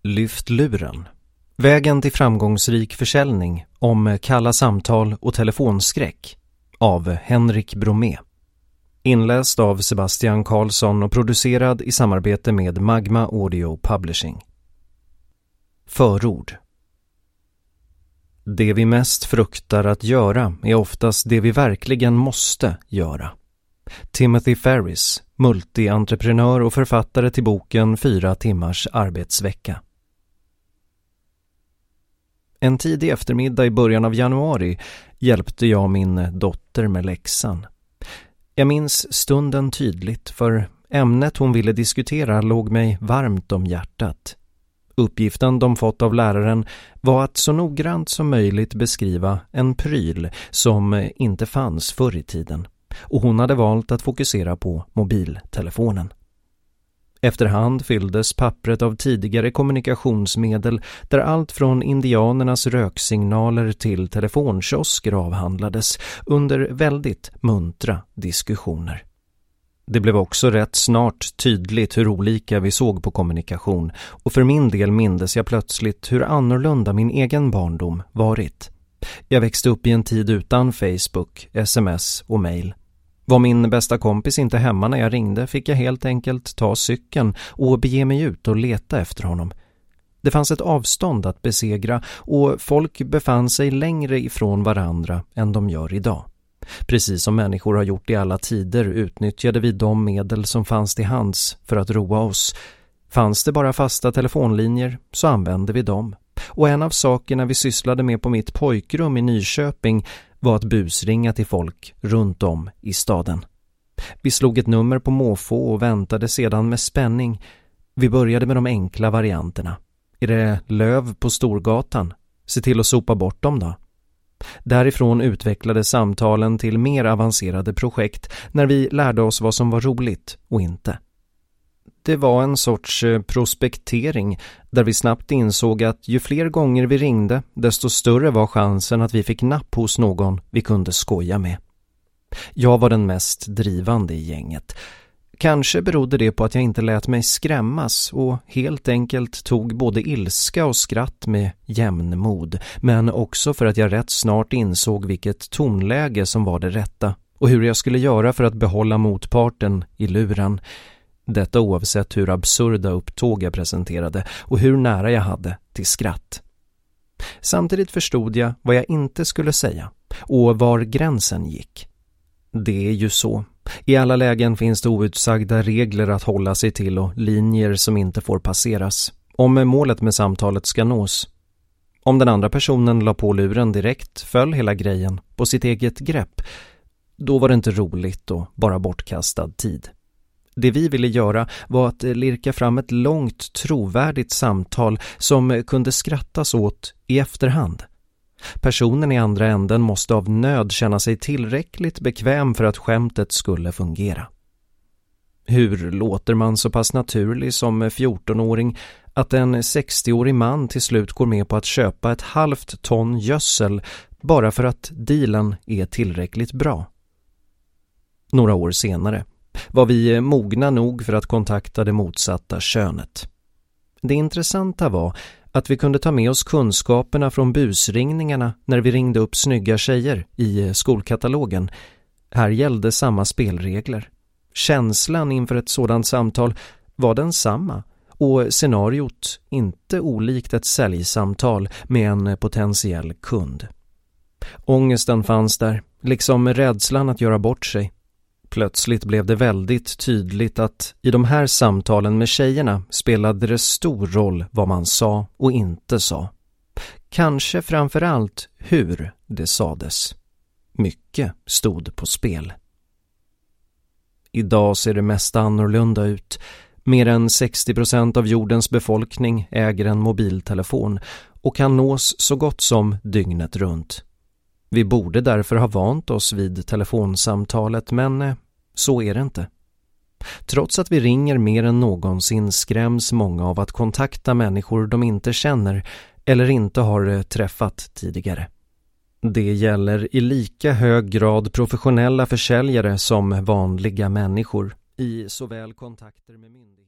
Lyft luren. Vägen till framgångsrik försäljning om kalla samtal och telefonskräck av Henrik Bromé. Inläst av Sebastian Karlsson och producerad i samarbete med Magma Audio Publishing. Förord. Det vi mest fruktar att göra är oftast det vi verkligen måste göra. Timothy Ferris, multientreprenör och författare till boken 4 timmars arbetsvecka. En tidig eftermiddag i början av januari hjälpte jag min dotter med läxan. Jag minns stunden tydligt, för ämnet hon ville diskutera låg mig varmt om hjärtat. Uppgiften de fått av läraren var att så noggrant som möjligt beskriva en pryl som inte fanns förr i tiden, och hon hade valt att fokusera på mobiltelefonen. Efterhand fylldes pappret av tidigare kommunikationsmedel där allt från indianernas röksignaler till telefonkiosker avhandlades under väldigt muntra diskussioner. Det blev också rätt snart tydligt hur olika vi såg på kommunikation, och för min del mindes jag plötsligt hur annorlunda min egen barndom varit. Jag växte upp i en tid utan Facebook, sms och mejl. Var min bästa kompis inte hemma när jag ringde fick jag helt enkelt ta cykeln och bege mig ut och leta efter honom. Det fanns ett avstånd att besegra och folk befann sig längre ifrån varandra än de gör idag. Precis som människor har gjort i alla tider utnyttjade vi de medel som fanns till hands för att roa oss. Fanns det bara fasta telefonlinjer så använde vi dem. Och en av sakerna vi sysslade med på mitt pojkrum i Nyköping var att busringa till folk runt om i staden. Vi slog ett nummer på måfå och väntade sedan med spänning. Vi började med de enkla varianterna. Är det löv på Storgatan? Se till att sopa bort dem då. Därifrån utvecklades samtalen till mer avancerade projekt när vi lärde oss vad som var roligt och inte. Det var en sorts prospektering där vi snabbt insåg att ju fler gånger vi ringde, desto större var chansen att vi fick napp hos någon vi kunde skoja med. Jag var den mest drivande i gänget. Kanske berodde det på att jag inte lät mig skrämmas och helt enkelt tog både ilska och skratt med jämnmod, men också för att jag rätt snart insåg vilket tonläge som var det rätta och hur jag skulle göra för att behålla motparten i luren. Detta oavsett hur absurda upptåg jag presenterade och hur nära jag hade till skratt. Samtidigt förstod jag vad jag inte skulle säga och var gränsen gick. Det är ju så. I alla lägen finns det outsagda regler att hålla sig till och linjer som inte får passeras om målet med samtalet ska nås. Om den andra personen la på luren direkt föll hela grejen på sitt eget grepp. Då var det inte roligt och bara bortkastad tid. Det vi ville göra var att lirka fram ett långt, trovärdigt samtal som kunde skrattas åt i efterhand. Personen i andra änden måste av nöd känna sig tillräckligt bekväm för att skämtet skulle fungera. Hur låter man så pass naturlig som 14-åring att en 60-årig man till slut går med på att köpa ett halvt ton gödsel bara för att dealen är tillräckligt bra? Några år senare var vi mogna nog för att kontakta det motsatta könet. Det intressanta var att vi kunde ta med oss kunskaperna från busringningarna när vi ringde upp snygga tjejer i skolkatalogen. Här gällde samma spelregler. Känslan inför ett sådant samtal var densamma och scenariot inte olikt ett säljsamtal med en potentiell kund. Ångesten fanns där, liksom rädslan att göra bort sig. Plötsligt blev det väldigt tydligt att i de här samtalen med tjejerna spelade det stor roll vad man sa och inte sa. Kanske framförallt hur det sades. Mycket stod på spel. Idag ser det mest annorlunda ut. Mer än 60% av jordens befolkning äger en mobiltelefon och kan nås så gott som dygnet runt. Vi borde därför ha vant oss vid telefonsamtalet, men så är det inte. Trots att vi ringer mer än någonsin skräms många av att kontakta människor de inte känner eller inte har träffat tidigare. Det gäller i lika hög grad professionella försäljare som vanliga människor i såväl kontakter med myndigheter